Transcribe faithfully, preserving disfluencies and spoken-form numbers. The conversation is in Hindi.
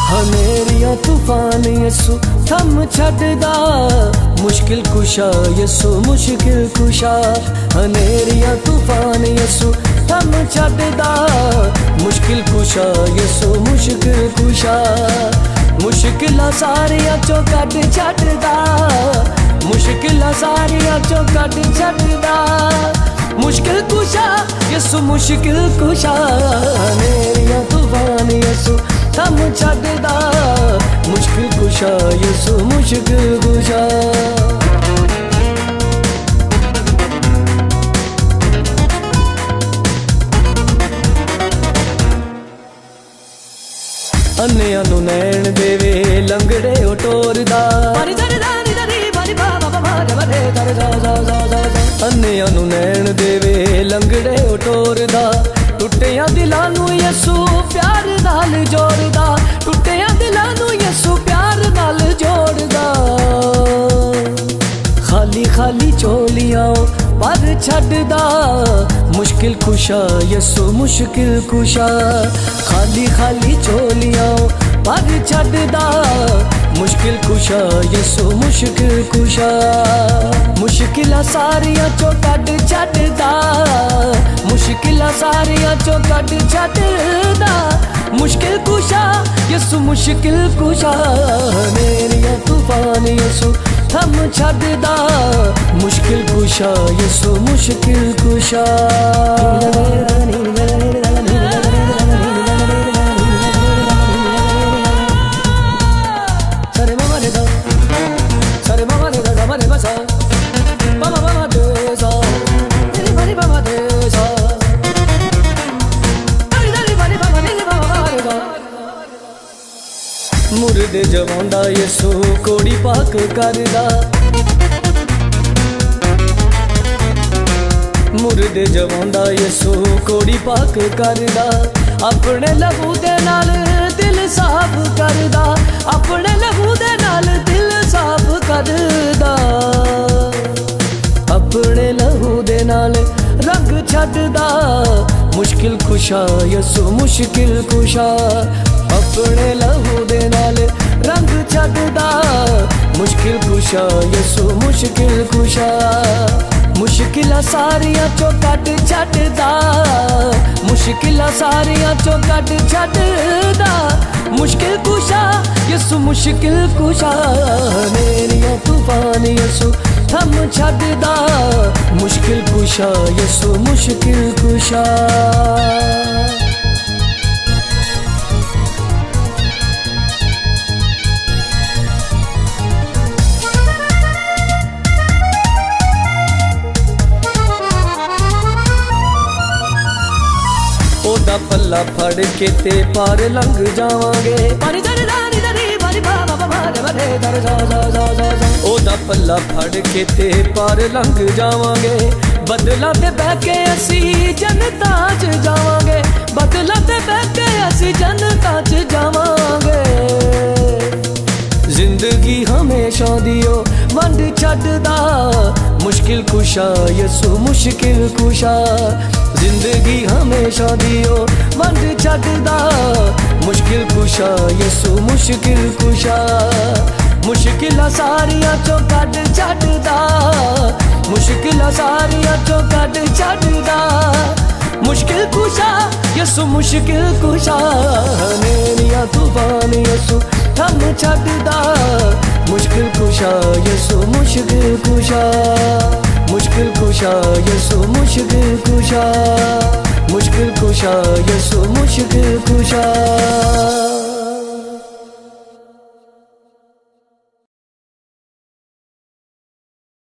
हनेरियां तूफान यसु थम छड़दा, मुश्किल कुशा यसु मुश्किल कुशा। हनेरियां तूफान यसु थम छड़दा, मुश्किल कुशा यसु मुश्किल कुशा। मुश्किलां सारियां चों कढ छड़दा, मुश्किलां सारियां चों कढ छड़दा, मुश्किल कुशा यसु मुश्किल कुशा। हनेरियां तूफान यसु थम छड़दा, मुश्किल कुशा यसु मुश्किल कुशा। अन्नियां नूं नैण देवे लंगड़े टोरदा, अन्नियां नूं नैण देवे लंगड़े टोरदा। टुटिया दिलां नूं यसु प्यार नाल जोड़दा, टुटिया दिलां नूं यसु प्यार नाल जोड़दा। खाली खाली झोलियां पर छड़दा, मुश्किल कुशा यसु मुश्किल कुशा। खाली खाली झोलियां पर छड़दा, मुश्किल कुशा यसु मुश्किल कुशा। मुश्किलां सारियां चों कढ छड़दा, मुश्किलां सारियां चों कढ छड़दा, मुश्किल कुशा यसु मुश्किल कुशा। हनेरियां तूफान यसु थम छड़दा, मुश्किल कुशा यसु मुश्किल कुशा। मुर्दे जवांदा यसु कोड़ी पाक करदा, मुर्दे जवांदा यसु कोड़ी पाक करदा। अपने लहू दे नाल दिल साफ करदा, अपने लहू दे नाल दिल साफ करदा। अपने लहू दे नाल रंग छड़दा, मुश्किल कुशा यसु मुश्किल कुशा। अपने लहू दे नाल रंग छड़दा, मुश्किल कुशा यसु मुश्किल कुशा। मुश्किलां सारियां चों कढ छड़दा, मुश्किलां सारियां चों कढ छड़दा, मुश्किल कुशा यसु मुश्किल कुशा। हनेरियां तूफान यसु थम छड़दा, मुश्किल कुशा यसु मुश्किल कुशा। ओदा पल्ला फड़ के ते पार लंघ जावांगे, ओदा पल्ला फड़ के ते पार लंघ जावांगे। बदला ते बह के असी जनता च जावांगे, बदला ते बह के असी जनता च जावांगे। जिंदगी हमेशा दियो वंड छड़दा, मुश्किल कुशा यसु मुश्किल कुशा। जिंदगी हमेशा दियो वंड छड़दा, मुश्किल कुशा यसु मुश्किल कुशा। मुश्किलां सारियां चों कढ छड़दा, मुश्किलां सारियां चों कढ छड़दा, मुश्किल कुशा यसु मुश्किल कुशा। हनेरियां तूफान यसु थम छड़दा, मुश्किल कुशा यसु मुश्किल कुशा। मुश्किल कुशा यसु मुश्किल कुशा, मुश्किल कुशा यसु मुश्किल कुशा।